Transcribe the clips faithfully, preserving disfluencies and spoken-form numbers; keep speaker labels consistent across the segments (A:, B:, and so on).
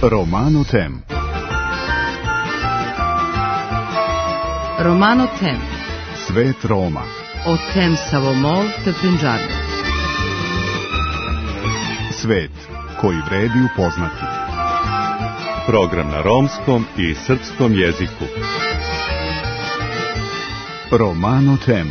A: Romano Tem.
B: Romano Tem.
A: Svet Roma.
B: O tem savomol te Punjabi.
A: Svet koji vredi upoznati.
C: Program na romskom i srpskom jeziku.
A: Romano Tem.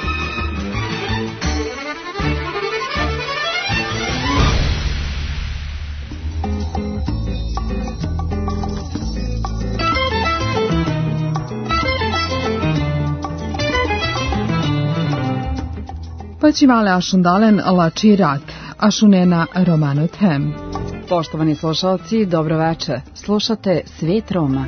D: Pačivale ašundalen lači rat, ašunena Romano Tem.
E: Poštovani slušalci, dobro večer. Slušate Svet Roma.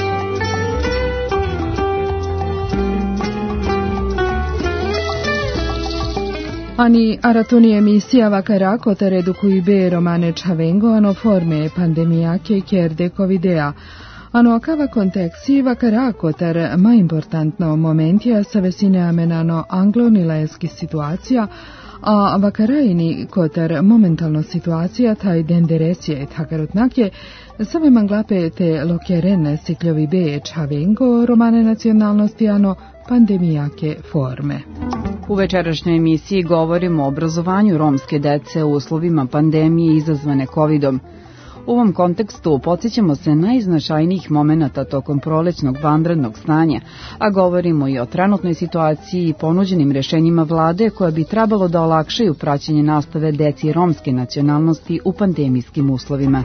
D: Ani aratoni emisija vakarako teredu kui be romane čavengo ano forme pandemija ke kerde covidea. Ano akava konteksi vakarako ter ma importantno momentija sa vesine amenano anglo-nilajski situacija, a vakarajini koter momentalno situacija taj denderesije takarutnake same manglape te lokjerene sikljovi be čavengo romane nacionalnosti ano pandemijake forme.
E: U večerašnjoj emisiji govorimo o obrazovanju romske dece u uslovima pandemije izazvane covidom. U ovom kontekstu podsjećamo se najznačajnijih momenata tokom prolećnog vanrednog stanja, a govorimo i o trenutnoj situaciji i ponuđenim rješenjima vlade koja bi trebalo da olakšaju praćenje nastave deci romske nacionalnosti u pandemijskim uslovima.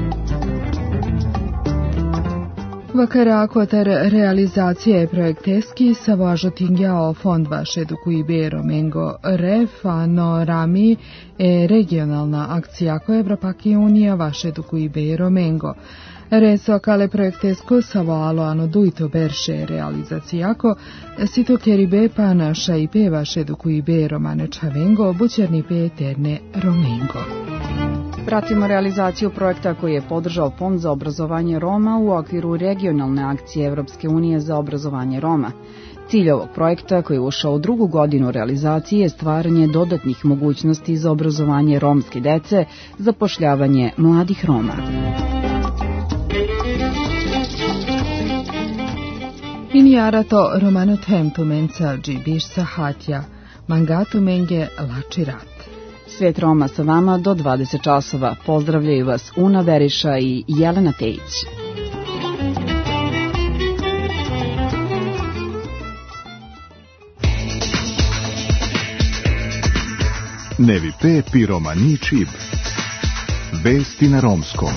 D: Vakarako ter realizacije projekteski sa važotingjao fond vaše kui be romengo ref, ano rami e regionalna akcija ko Evropaki unija vaše kui be romengo. Reso kale projektesko savalo ano duito berše realizacijako, sito keri be pa naša i pe vaše kui be romane čavengo, bućerni pe eterne romengo.
E: Pratimo realizaciju projekta koji je podržao Fond za obrazovanje Roma u okviru regionalne akcije Evropske unije za obrazovanje Roma. Cilj ovog projekta, koji je ušao u drugu godinu realizacije, je stvaranje dodatnih mogućnosti za obrazovanje romske dece, zapošljavanje mladih Roma.
D: Iniarato Romano Tem tumenca džibiš sahatja, mangatu menge lači rat.
E: Svet Roma sa vama do dvadeset časova. Pozdravljaju vas Una Veriša i Jelena Tejić.
A: Nevi pe pi romani čib. Vesti na romskom.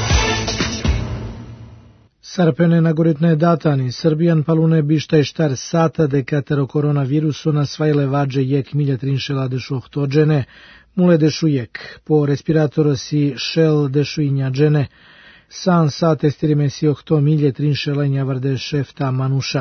F: Sarpene nagoritne datani, Srbijan palune bištaj štar sata dekatero koronavirusu na svajle vađe jek milja trinšela dešu ohtođene, mule dešu jek, po respiratoro si šel dešu injađene, san sat estirime si ohto milje trinšela injavarde šefta manuša.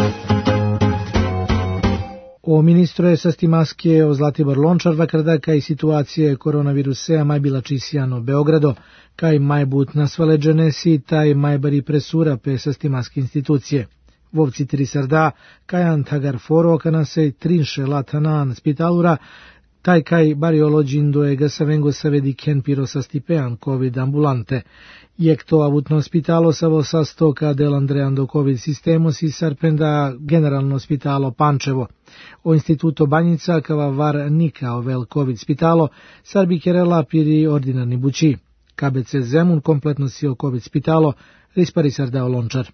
F: O ministro sa stimaske o Zlatibor Lončar vakrda kaj situacije koronavirusea maj bila čisijano Beogrado, kaj maj but nasvaleđene si taj maj bari presura pe sa stimaske institucije. Vovci tri sarda, kaj antagar foro kana se trinše latanan spitalura, taj kaj bariolođindo e gasavengo savedi ken piro sa stipean covid ambulante. Jek to avutno spitalo savo sastoka del Andreando covid sistemos i sarpenda generalno spitalo Pančevo. O instituto Banjica kava var nika ovel covid spitalo sarbi kerela piri ordinarni bući. K B C Zemun kompletno si o covid spitalo, rispari sardao Lončar.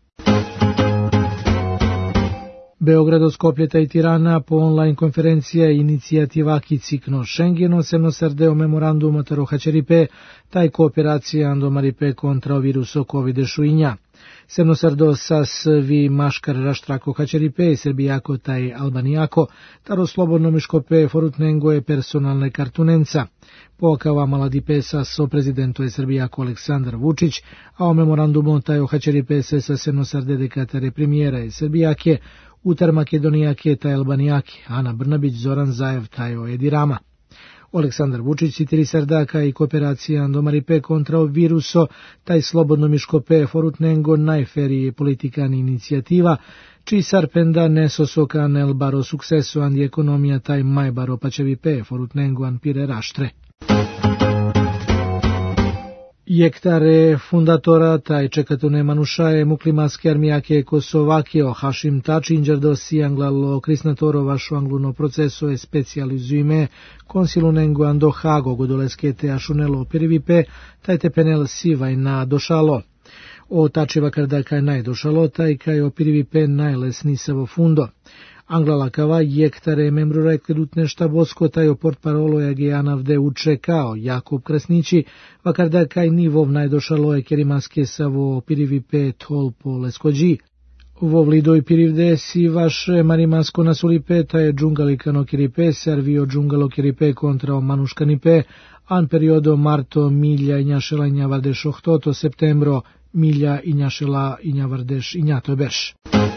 F: Beogrado, Skopljeta i Tirana po online konferencija inicijativa Kicikno Schengeno semno sardeo memorandum taro Hačeripe, taj kooperacija Andomaripe kontra viruso covid šuinja. Semno sardo sas vi maškar raštrako Hačeripe, Srbijako taj Albanijako, taro slobodno miškope forutnengo je personalne kartunenca. Pokava maladipe sa so prezidentu je Srbijako Aleksandar Vučić, a o memorandumu taj o Hačeripe se sa semno sarde dekatare premijera je Srbijake, Utar Makedonijake taj Albanijake, Ana Brnabić, Zoran Zajev taj o Edi Rama. Aleksandar Vučić citiri sardaka i kooperacija Andomaripe kontra viruso, taj slobodno miškope forutnengo najferije politikan inicijativa, čiji sarpenda nesosoka nel baro sukseso andi ekonomija taj maj baro pačevi pe forutnengo an pire raštre. Iectare fundatora taj čekatune manushae muklimaske armiake Kosovakio Hashim Tači ingerdosi anglalo krisnatorova angluno proceso e specializuime konsilunengo ando Hago godoleskete ashunelo perivipe tajte penel sivaj na došalo. O Tačiva kada kaj najdošalo taj kaj o perivipe najlesnisavo fundo. Anglala kava Iectare membrura ekledutne štabosko taj o portparolo Jagijanavde uče kao Jakub Krasnići, vakarda kaj nivov najdošalo je kerimaske savo pirivipe tolpo leskođi. Vov lidoj pirivde si vaše marimasko nasulipe taj džungalikano kiripe servio džungalo kiripe kontra o manuškanipe, an periodo marto milja injašela injavardeš ohtoto septembro milja injašela injavardeš injatobeš.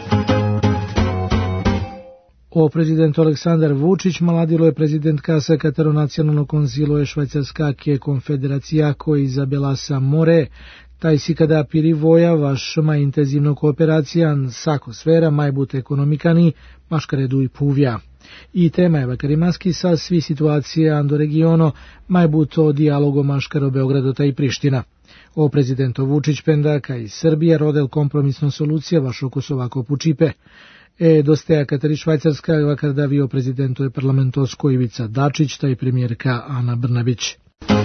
F: O prezident Aleksandar Vučić maladilo je prezident Kasa Kataro nacionalno konzilo je švajcarskake konfederacija koji zabela sa more, taj si kada pirivoja vaš ma intenzivno kooperacijan sako sfera majbut ekonomikani maškaredu i puvja. I tema je vakarimaski sa svi situacije ando regiono majbut o dijalogu maškaro Beogradota i Priština. O prezidento Vučić pendaka i Srbija rodel kompromisno solucija vašo Kosovako pučipe. E dosteja Katari Švajcarska vakarda vio prezidentu je parlamentosko Ivica Dačić, taj premijerka Ana Brnabić.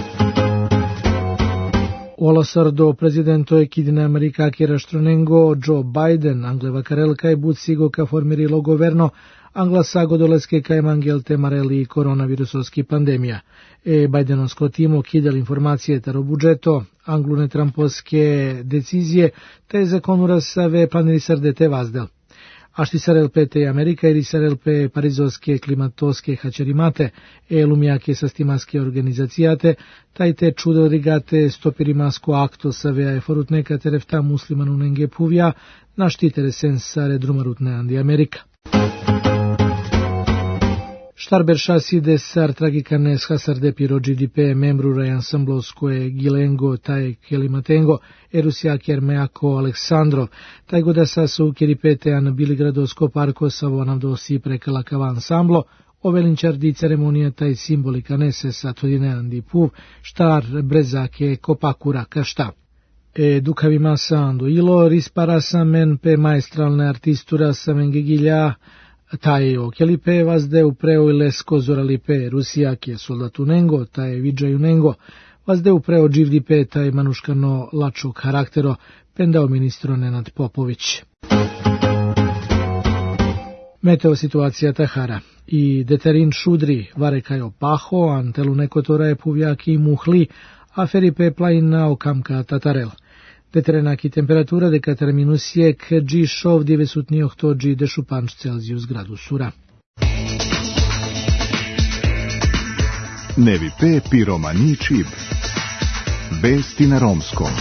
F: Olasar do prezidento je Kidina Amerika Kira Štronengo, Joe Biden, Angle vakarelka je bucigo ka formirilo governo, Angla sago doleske ka emangel temareli koronavirusovski pandemija. E Bidenovsko timo kidel informacije taro budžeto, anglune tramposke decizije, te zakonura save planiri srdete vazdel. Ašti sarelpe te Amerika ili sarelpe parizovske klimatoske hačerimate, e lumijake sastimaske organizacijate, taj te čudel rigate stopirimasko akto savea e forutneka terefta muslimanu nenge puvja, naštitere sensare drumarutne andi Amerika. Štarber šasi desar tragikanes hasarde pirođi dipe membrura i ansambloskoje Gilengo taj Kelimatengo, Erusija Kermeako Aleksandro, taj goda saso u Keripetean Biligradosko parko savonavdosi prekalakava ansamblo, ovelinčar di ceremonija taj simbolika nese sa todinean di puv, štar brezake kopakura kašta. E dukavima sando ilo risparasa men pe maestralne artistura sa mengegilja, taj o kelipe vazde upreo i lesko zoralipe Rusijake soldatunengo, taj vidžajunengo, vazde upreo dživdipe taj manuškano lačog karaktero, pendao ministro Nenad Popović. Meteo situacija Tahara. I deterin šudri, varekajo paho, antelu nekotora je puvjaki i muhli, a feripe plajina okamka tatarel. Deterenaki temperatura de către minus jek G šov devetsto ocho G dešupanč Celsius gradusura.
A: Nevi pe piromani čib. Vesti na romskom.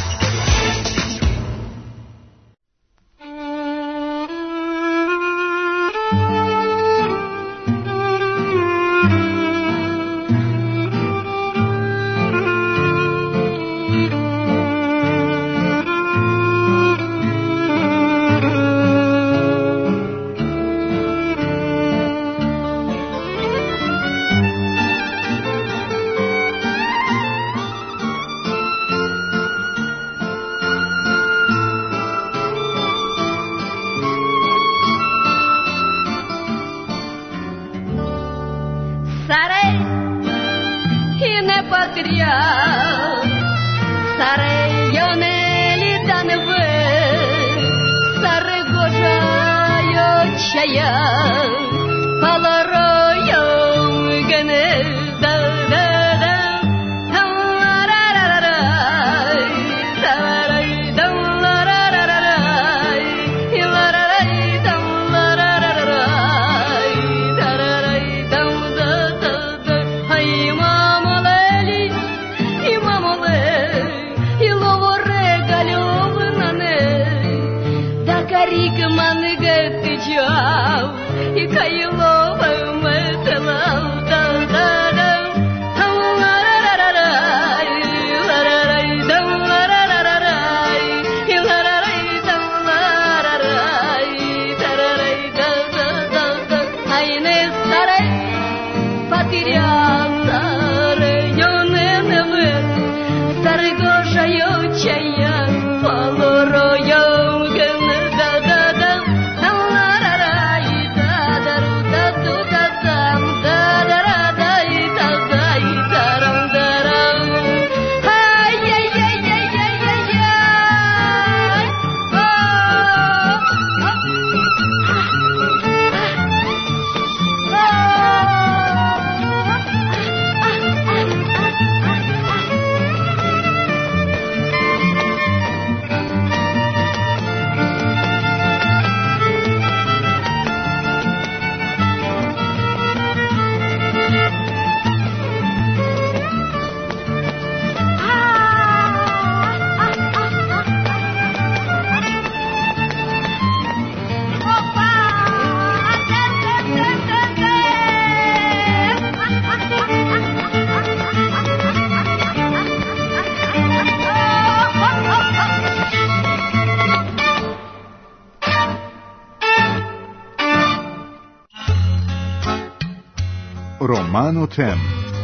G: Потеряться районы, старый Гоша,
A: Romano Tem.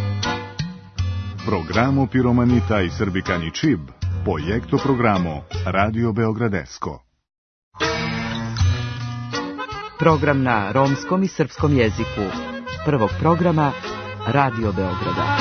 A: Programo Piromanita i Srbikani Čib, projekto programo Radio Beogradesko.
B: Program na romskom i srpskom jeziku. Prvog programa Radio Beograda.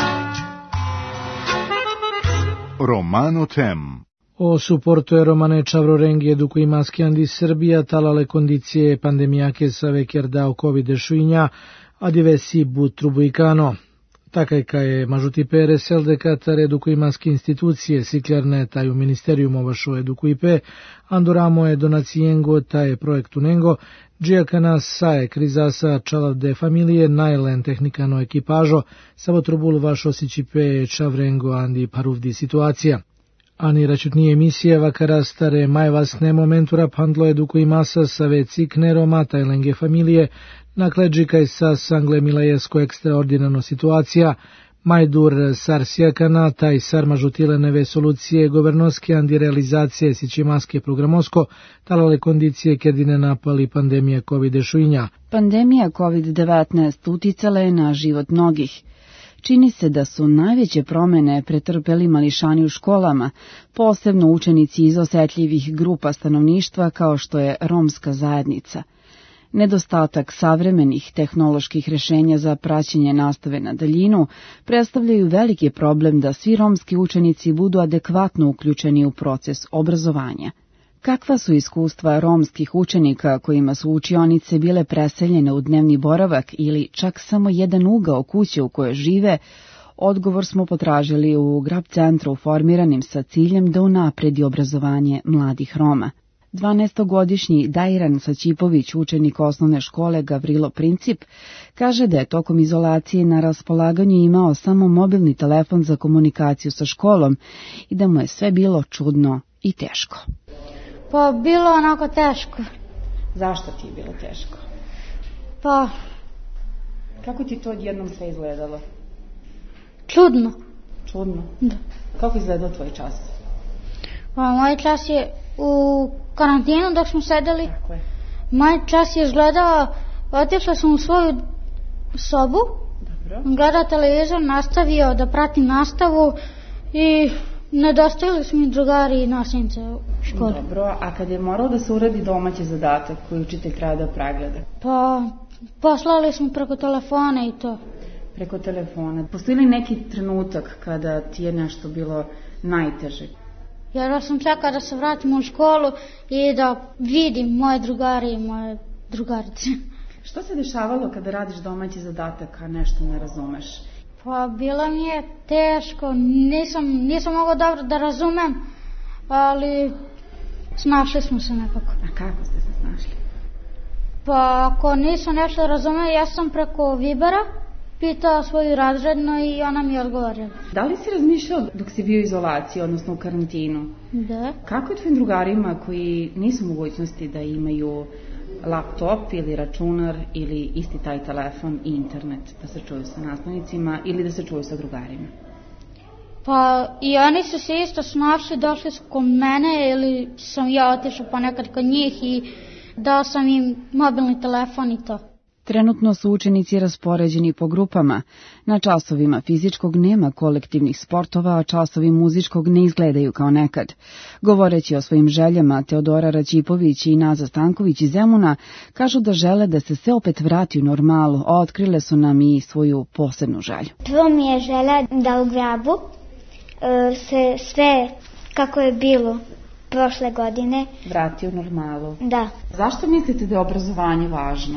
A: Romano Tem.
F: O supporto e romane Čavrorengi edukui maskian di Srbija talale condizie pandemiake save chiar dao Covid desuinja, a diversi but trubuicano. Takaj ka je mažuti re seldeka edukui maski institucije sikljerne taj u ministerium ovašo edukui pe, andoramo je donacijengo taj projektu nengo, džijaka nas saje krizasa čala de familije najlen tehnikano ekipažo, savo trubul vašo sičipe Čavrengo andi paruvdi situacija. Ani račutnije emisije vakara stare majvasne momentura pandlo edukui masa save cikne roma tajlenge familije, nakleđikaj sa sangle milajesko ekstraordinarno situacija, majdur sar sjakana, taj sar mažutileneve solucije governoske andi realizacije sičimaske programosko, talale kondicije kedine napali pandemija Covid desuinja.
E: Pandemija kovid devetnaest uticala je na život mnogih. Čini se da su najveće promene pretrpeli mališani u školama, posebno učenici iz osetljivih grupa stanovništva kao što je romska zajednica. Nedostatak savremenih tehnoloških rešenja za praćenje nastave na daljinu predstavljaju veliki problem da svi romski učenici budu adekvatno uključeni u proces obrazovanja. Kakva su iskustva romskih učenika kojima su učionice bile preseljene u dnevni boravak ili čak samo jedan ugao kuće u kojoj žive, odgovor smo potražili u Grab centru formiranim sa ciljem da unapredi obrazovanje mladih Roma. dvanaestogodišnji Dajran Sačipović, učenik osnovne škole Gavrilo Princip, kaže da je tokom izolacije na raspolaganju imao samo mobilni telefon za komunikaciju sa školom i da mu je sve bilo čudno i teško.
G: Pa bilo onako teško.
E: Zašto ti je bilo teško?
G: Pa...
E: Kako ti to odjednom sve izgledalo?
G: Čudno.
E: Čudno?
G: Da.
E: Kako izgledao tvoj čas?
G: Pa moj čas je u karantinu dok smo sedeli.
E: Tako je.
G: Moj čas je izgledao, otišla sam u svoju sobu,
E: dobro,
G: gledao televizor, nastavio da pratim nastavu i nedostajali su mi drugari i nastavnice u školi.
E: Dobro, a kad je morao da se uradi domaći zadatak koji učitelj treba da pregleda?
G: Pa poslali smo preko telefona i to.
E: Preko telefona. Postoji li neki trenutak kada ti je nešto bilo najteže?
G: Jer sam čekao da se vratim u školu i da vidim moje drugari i moje drugarice.
E: Što se dešavalo kada radiš domaći zadatak, a nešto ne razumeš?
G: Pa bilo mi je teško, nisam, nisam mogao dobro da razumem, ali snašli smo se nekako.
E: A kako ste se snašli?
G: Pa ako nisam nešto razumeo, ja sam preko Vibera pitao svoju razrednu i ona mi je odgovorila.
E: Da li si razmišljao dok si bio u izolaciji, odnosno u karantinu?
G: Da.
E: Kako je tvojim drugarima koji nisu u mogućnosti da imaju laptop ili računar ili isti taj telefon i internet, da se čuju sa nastavnicima ili da se čuju sa drugarima?
G: Pa i oni su se isto snašli, došli su kod mene ili sam ja otišao ponekad kod njih i dao sam im mobilni telefon i to.
E: Trenutno su učenici raspoređeni po grupama. Na časovima fizičkog nema kolektivnih sportova, a časovi muzičkog ne izgledaju kao nekad. Govoreći o svojim željama, Teodora Račipović i Naza Stanković iz Zemuna kažu da žele da se sve opet vrati u normalu, a otkrile su nam i svoju posebnu želju.
H: Prvo mi je želja da u Grabu e, se sve kako je bilo prošle godine
E: vrati u normalu.
H: Da.
E: Zašto mislite da je obrazovanje važno?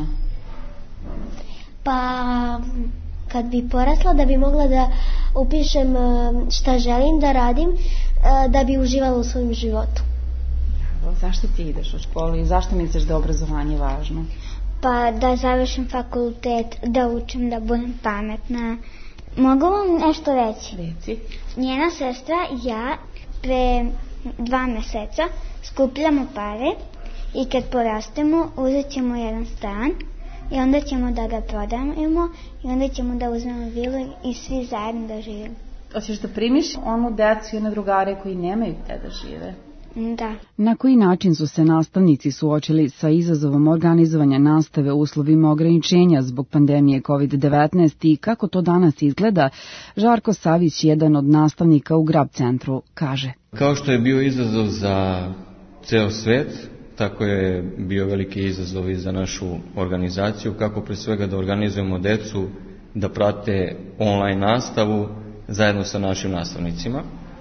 H: Pa kad bi porasla da bi mogla da upišem šta želim da radim, da bi uživala u svojom životu.
E: Zašto ti ideš u školu i zašto misliš da je obrazovanje važno?
H: Pa da završim fakultet, da učim, da budem pametna. Mogu vam nešto reći?
E: Reci.
H: Njena sestra i ja pre dva meseca skupljamo pare i kad porastemo uzet ćemo jedan stan i onda ćemo da ga prodajemo i onda ćemo da uzmemo vilu i svi zajedno da živimo.
E: Hoćeš da primiš onu decu i one drugare koji nemaju gde da žive?
H: Da.
E: Na koji način su se nastavnici suočili sa izazovom organizovanja nastave u uslovima ograničenja zbog pandemije kovid devetnaest i kako to danas izgleda, Žarko Savić, jedan od nastavnika u Grab centru, kaže.
I: Kao što je bio izazov za ceo svet, tako je bio veliki izazov i za našu organizaciju, kako pre svega da organizujemo decu da prate online nastavu zajedno sa našim nastavnicima.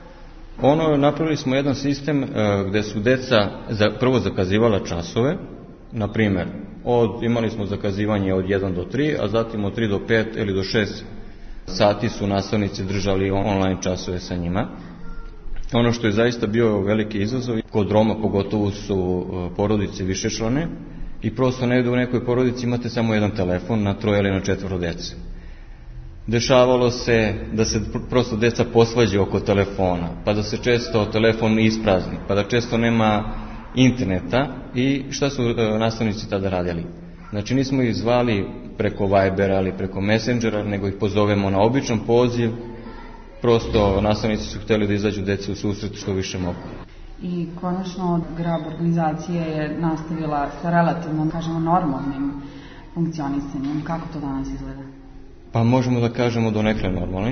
I: Ono, napravili smo jedan sistem e, gde su deca za, prvo zakazivala časove, na primer, od, imali smo zakazivanje od jedan do tri, a zatim od tri do pet ili do šest sati su nastavnici držali online časove sa njima. Ono što je zaista bio veliki izazov, kod Roma pogotovo su porodice višečlane i prosto negde u nekoj porodici imate samo jedan telefon na troje ili na četvoro dece. Dešavalo se da se prosto deca posvađaju oko telefona, pa da se često telefon isprazni, pa da često nema interneta i šta su e, nastavnici tada radili? Znači nismo ih zvali preko Vibera ili preko Messengera, nego ih pozovemo na običan poziv, prosto nastavnici su htjeli da izađu deci u susret što više mogu.
E: I konačno Grab organizacija je nastavila sa relativno, kažemo, normalnim funkcionisanjem. Kako to danas izgleda?
I: Pa možemo da kažemo donekle normalni,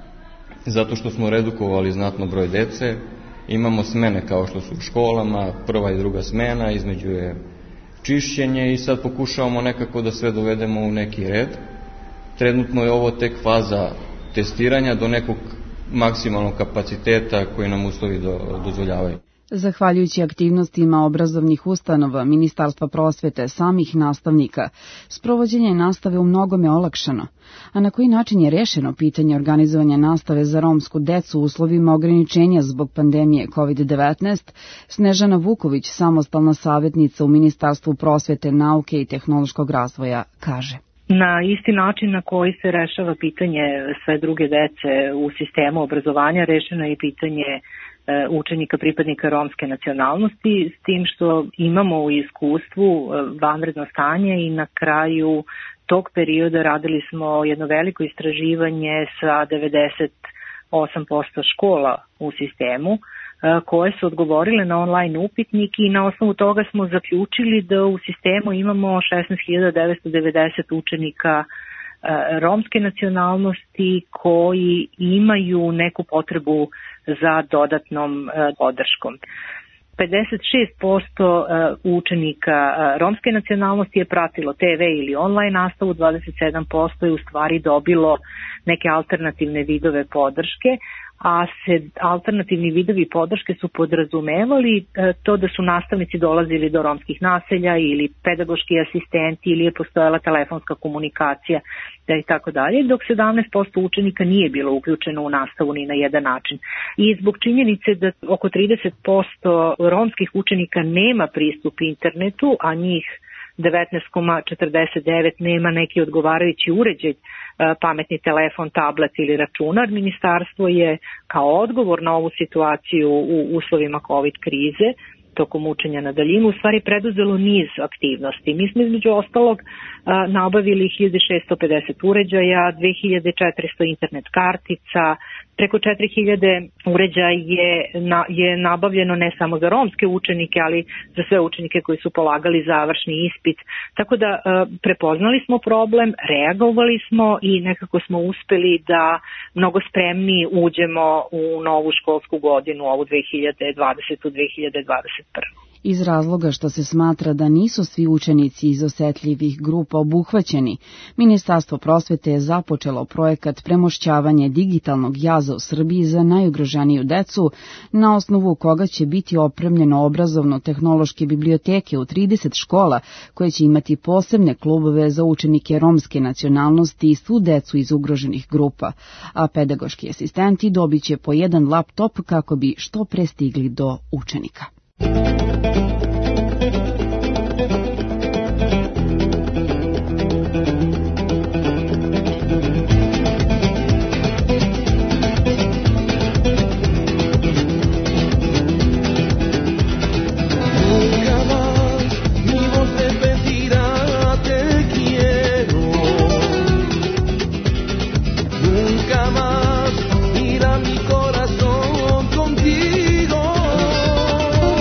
I: zato što smo redukovali znatno broj dece, imamo smene kao što su u školama, prva i druga smena, između je čišćenje i sad pokušavamo nekako da sve dovedemo u neki red. Trenutno je ovo tek faza testiranja do nekog maksimalnog kapaciteta koji nam uslovi do, dozvoljavaju.
E: Zahvaljujući aktivnostima obrazovnih ustanova, Ministarstva prosvete, samih nastavnika, sprovođenje nastave u mnogome olakšano. A na koji način je rešeno pitanje organizovanja nastave za romsku decu u uslovima ograničenja zbog pandemije kovid devetnaest, Snežana Vuković, samostalna savjetnica u Ministarstvu prosvete, nauke i tehnološkog razvoja, kaže.
J: Na isti način na koji se rešava pitanje sve druge dece u sistemu obrazovanja, rešeno je i pitanje učenika pripadnika romske nacionalnosti, s tim što imamo u iskustvu vanredno stanje i na kraju tog perioda radili smo jedno veliko istraživanje sa devedeset osam posto škola u sistemu koje su odgovorile na online upitnik i na osnovu toga smo zaključili da u sistemu imamo šesnaest hiljada devetsto devedeset učenika romske nacionalnosti koji imaju neku potrebu za dodatnom podrškom. pedeset šest posto učenika romske nacionalnosti je pratilo te ve ili online nastavu, dvadeset sedam posto je u stvari dobilo neke alternativne vidove podrške, a se alternativni vidovi podrške su podrazumevali to da su nastavnici dolazili do romskih naselja ili pedagoški asistenti ili je postojala telefonska komunikacija i tako dalje, dok sedamnaest posto učenika nije bilo uključeno u nastavu ni na jedan način. I zbog činjenice da oko trideset posto romskih učenika nema pristup internetu, a njih devetnaest zarez četrdeset devet nema neki odgovarajući uređaj, pametni telefon, tablet ili računar, ministarstvo je kao odgovor na ovu situaciju u uslovima COVID krize tokom učenja na daljinu u stvari preduzelo niz aktivnosti. Mi smo između ostalog nabavili hiljadu šesto pedeset uređaja, dve hiljade četiristo internet kartica, preko četiri hiljade uređaja je, na, je nabavljeno ne samo za romske učenike, ali za sve učenike koji su polagali završni ispit. Tako da prepoznali smo problem, reagovali smo i nekako smo uspeli da mnogo spremniji uđemo u novu školsku godinu, ovu dve hiljade dvadesete. dve hiljade dvadeset prve.
E: Iz razloga što se smatra da nisu svi učenici iz osetljivih grupa obuhvaćeni, Ministarstvo prosvete je započelo projekat premošćavanje digitalnog jaza u Srbiji za najugroženiju decu, na osnovu koga će biti opremljeno obrazovno-tehnološke biblioteke u trideset škola, koje će imati posebne klubove za učenike romske nacionalnosti i svu decu iz ugroženih grupa, a pedagoški asistenti dobit će po jedan laptop kako bi što pre stigli do učenika.
K: Contigo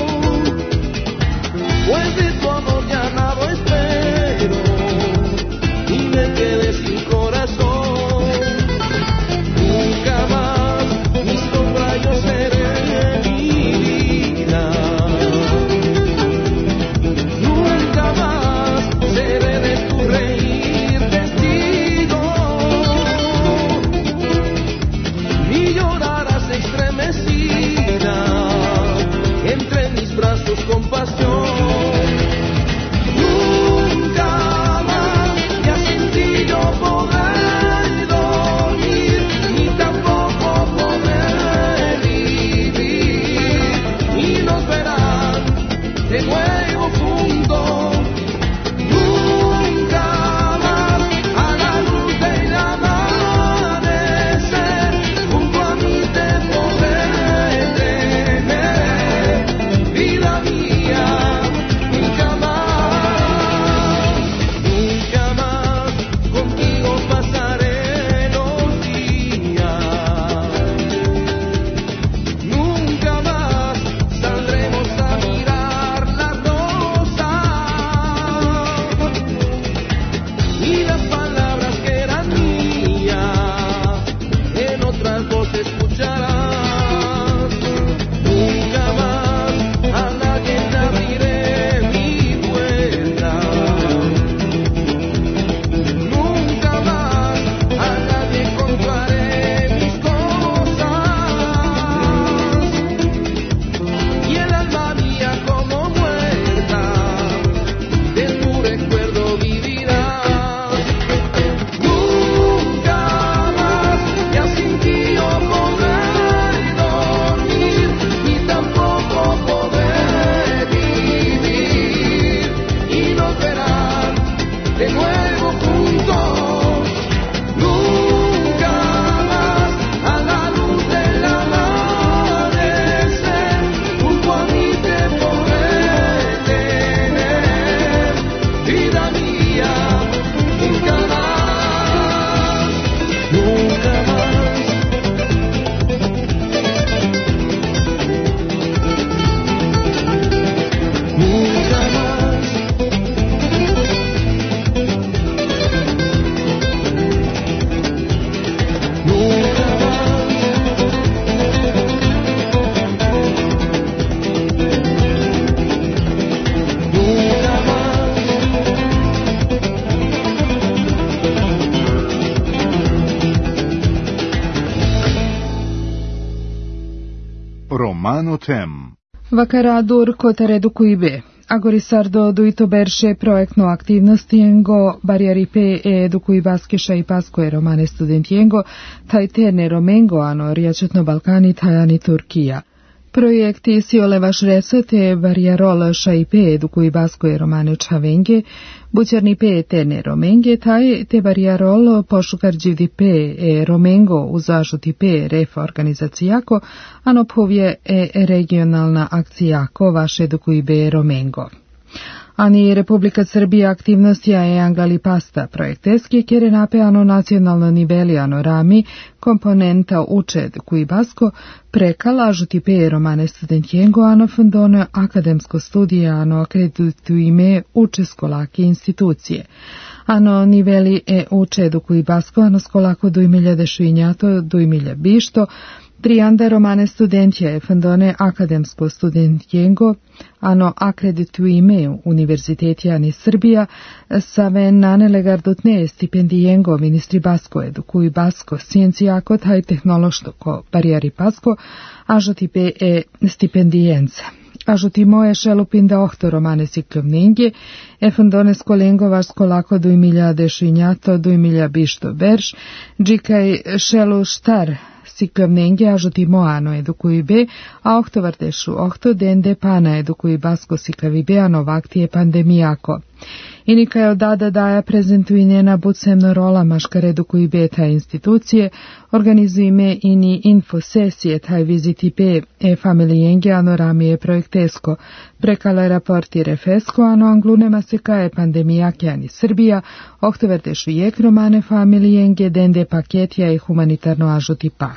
K: de nuevo juntos, nunca más, a la luz del amanecer, junto a mí te podré tener, vida mía, nunca más, nunca más. Nunca más. Nunca más. Nunca más.
A: Romano Tem.
D: Vakaradur kotaredu kuibe. Agorisardo duito berše projektno aktivnostijengo barjaripe e edukuj baskisha i paskoje romane studentijengo, taj terne romengo ano rijačetno Balkani tajani Turkija. Projekti si olevaš resete barjarol šaipe edukuj baskoje romane čavenge, bućarni pe terne romenge, taj te barjarol pošukarđivdi pe e romengo u zažuti pe refa organizacijako, ano povje e regionalna akcijako vaš edukuj be romengo. Ani Republika Srbija aktivnostija je angali pasta projekteske kjere napeano nacionalno nivelijano rami komponenta učed koji basko prekalažuti pe romane studentijengo ano fundono akademsko studije ano akreditu ime uče skolake institucije. Ano niveli e učedu koji basko ano skolako dujmilja dešvinjato dujmilja bišto Trianda romane studentija je fondone akademsko studentijengo, ano akreditu ime univerzitetijani Srbija, save nanelegardutne stipendijengo ministri basko edukuj basko sciencijako taj tehnološtoko barijari pasko, ažoti pe e stipendijenca. Ažoti moje šelupinda ohto romane siklovninge, e fondone skolengova skolako dujmilja dešinjato, dujmilja bišto berš, džikaj šelu štar, Siklavnenge ažoti moano edukuj be, a ohto vartešu ohto dende pana edukuj basko sikavi be, ano vaktije pandemijako. Inika je odada daja prezentuinjena bucemno rola maškar edukuj be taj institucije, organizujme ini infosesije taj viziti be e familijenge ano ramije projektesko, prekale raporti refesko, ano anglunema se kaje pandemijake ani Srbija, ohto vartešu jek romane familijenge, dende paketija i humanitarno ažoti pa.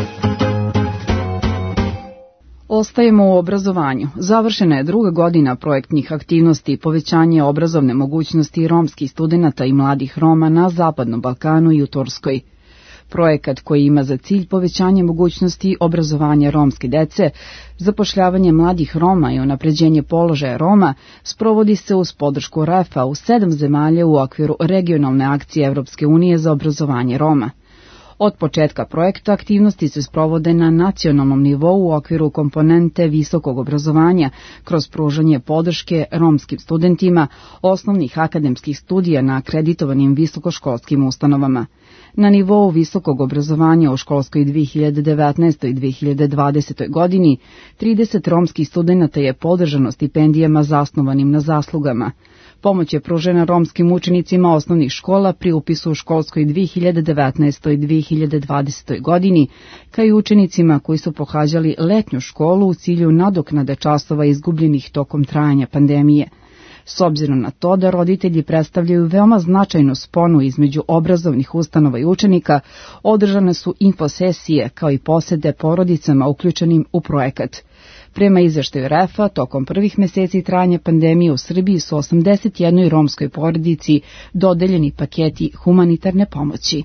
E: Ostajemo u obrazovanju. Završena je druga godina projektnih aktivnosti i povećanje obrazovne mogućnosti romskih studenata i mladih Roma na Zapadnom Balkanu i u Turskoj. Projekat koji ima za cilj povećanje mogućnosti obrazovanja romske dece, zapošljavanje mladih Roma i unapređenje položaja Roma sprovodi se uz podršku R E F-a u sedam zemalja u okviru regionalne akcije Evropske unije za obrazovanje Roma. Od početka projekta aktivnosti se sprovode na nacionalnom nivou u okviru komponente visokog obrazovanja kroz pružanje podrške romskim studentima osnovnih akademskih studija na akreditovanim visokoškolskim ustanovama. Na nivou visokog obrazovanja u školskoj dve hiljade devetnaestoj i dve hiljade dvadesetoj godini trideset romskih studenata je podržano stipendijama zasnovanim na zaslugama. Pomoć je pružena romskim učenicima osnovnih škola pri upisu u školskoj dve hiljade devetnaestoj i dve hiljade dvadesetoj godini, kao i učenicima koji su pohađali letnju školu u cilju nadoknade časova izgubljenih tokom trajanja pandemije. S obzirom na to da roditelji predstavljaju veoma značajnu sponu između obrazovnih ustanova i učenika, održane su infosesije kao i posete porodicama uključenim u projekat. Prema izveštaju R E F-a, tokom prvih meseci trajanja pandemije u Srbiji su osamdeset jednoj romskoj porodici dodeljeni paketi humanitarne pomoći.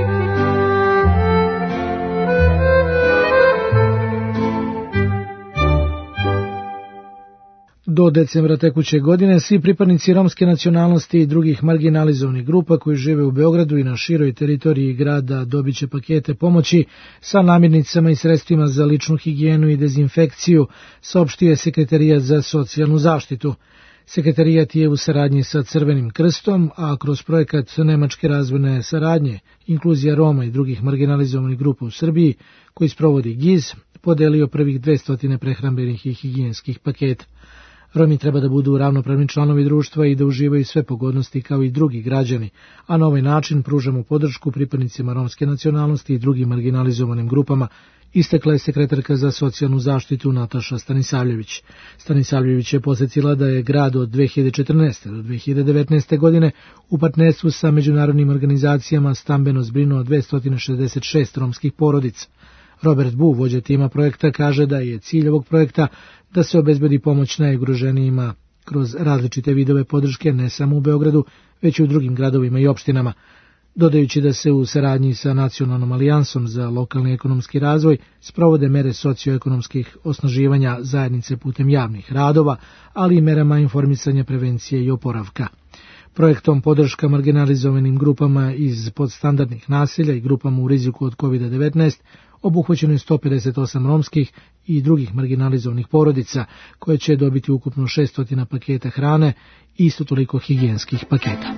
F: Do decembra tekuće godine svi pripadnici romske nacionalnosti i drugih marginalizovanih grupa koji žive u Beogradu i na široj teritoriji grada dobit će pakete pomoći sa namirnicama i sredstvima za ličnu higijenu i dezinfekciju, saopštio je Sekretarijat za socijalnu zaštitu. Sekretarijat je u saradnji sa Crvenim krstom, a kroz projekat Nemačke razvojne saradnje, inkluzija Roma i drugih marginalizovanih grupa u Srbiji, koji sprovodi G I Z, podelio prvih dvesta prehrambenih i higijenskih paketa. Romi treba da budu ravnopravni članovi društva i da uživaju sve pogodnosti kao i drugi građani, a na ovaj način pružamo podršku pripadnicima romske nacionalnosti i drugim marginalizovanim grupama, istakla je sekretarka za socijalnu zaštitu Nataša Stanisavljević. Stanisavljević je podsjetila da je grad od dve hiljade četrnaeste. do dve hiljade devetnaeste. godine u partnerstvu sa međunarodnim organizacijama stambeno zbrinuo dvesta šezdeset šest romskih porodica. Robert Bu, vođa tima projekta, kaže da je cilj ovog projekta da se obezbedi pomoć najugroženijima kroz različite vidove podrške ne samo u Beogradu, već i u drugim gradovima i opštinama, dodajući da se u saradnji sa Nacionalnom alijansom za lokalni ekonomski razvoj sprovode mere socioekonomskih osnaživanja zajednice putem javnih radova, ali i merama informisanja, prevencije i oporavka. Projektom podrška marginalizovanim grupama iz podstandardnih naselja i grupama u riziku od kovid devetnaest obuhvaćeno je sto pedeset osam romskih i drugih marginalizovanih porodica, koje će dobiti ukupno šesto paketa hrane i isto toliko higijenskih paketa.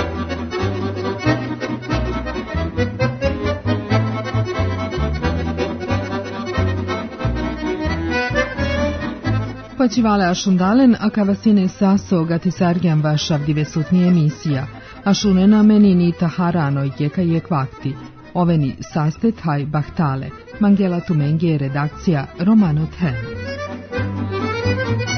D: Počivale ašundalen, a kavasine saso gatisargjan vašav divesutni emisija, ašunena menini taharano jeka je kvakti. Oveni saste taj bahtale, Mangela Tumenge redakcija Romano Ten.